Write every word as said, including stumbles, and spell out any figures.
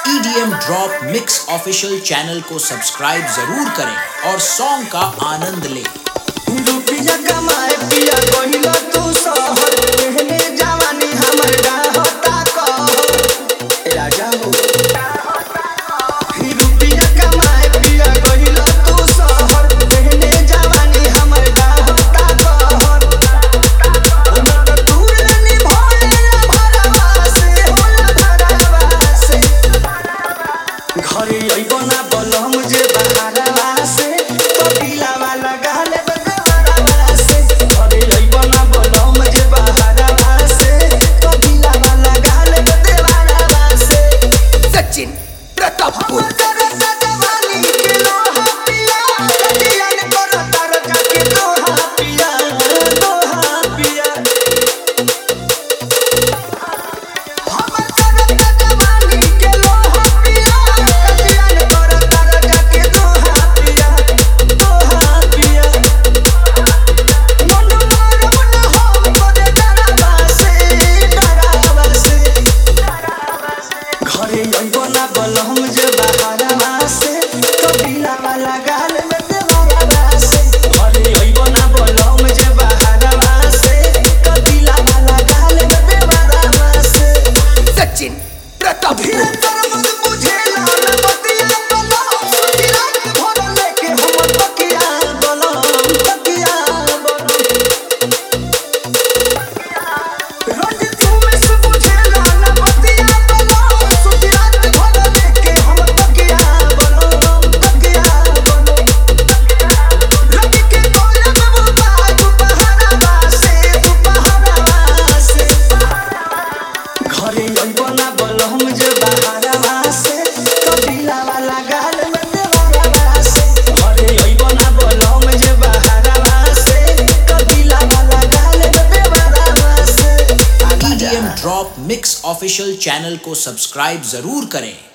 ई D M drop mix official channel को subscribe जरूर करें और सॉन्ग का आनंद लें। रुपया कमाए पिया कहिला तू शहर कहने जवानी हमर गाहता कह राजा हो। रुपया कमाए पिया कहिला तू शहर कहने जवानी हमर गाहता कह उमर दूर नहीं भोले भरवा से होला भरवा से घरे अइबो ना बलम जे बहारवा से तो पीला वाला गाले ड्रॉप मिक्स ऑफिशियल चैनल को सब्सक्राइब जरूर करें।